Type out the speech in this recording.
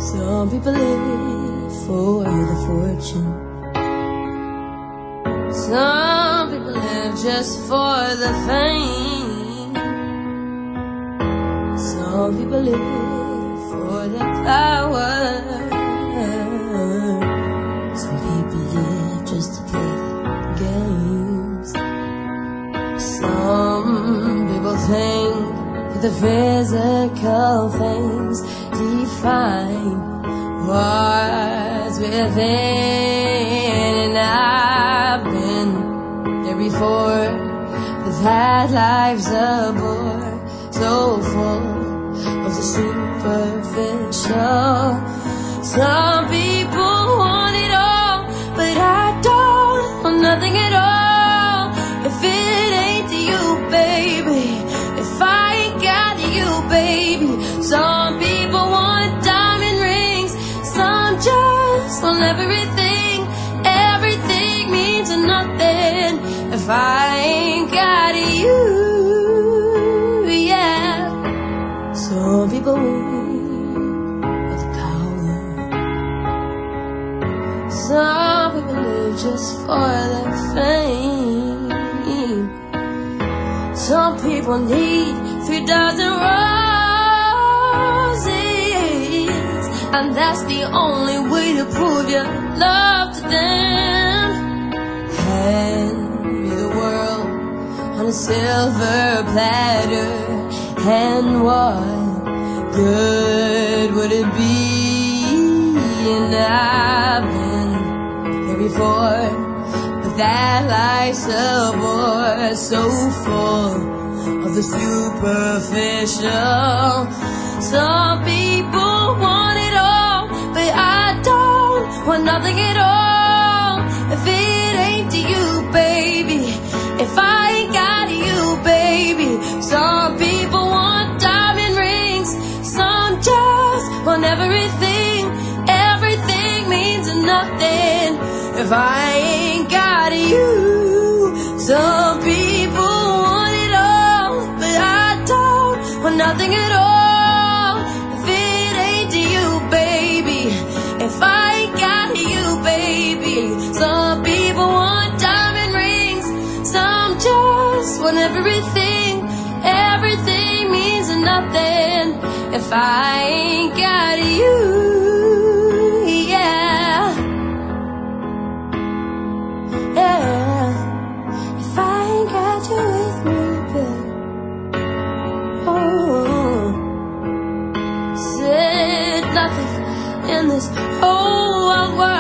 Some people live for the fortune. Some people live just for the fame. Some people live for the power. Some people live just to play games. Some people think that the physical things define what's within. And I've been there before, but that life's a bore, so full of the superficial. Some people want it all, but I don't want nothing at all. If it ain't to you, baby, if I ain't got you, baby. Some people want diamond rings, some just want everything. Everything means nothing if I ain't got you, yeah. Some people with power. Some people live just for the fame. Some people need 3,000 roses, and that's the only way to prove your love to them. Hand me the world on a silver platter, and what good would it be? And I've been there before, but that life's a bore, so full of the superficial. Some people want it all, but I don't want nothing at all. If it ain't to you, baby, if I ain't got you, baby. Some people want diamond rings, some just want everything. Everything means nothing if I ain't got you. Some people want it all, but I don't want nothing at all. If it ain't to you, baby, if I ain't got you, baby. Some people want diamond rings, some just want everything. Everything means nothing if I ain't got you, yeah. Yeah, if I ain't got you with me, babe. Oh, said nothing in this whole world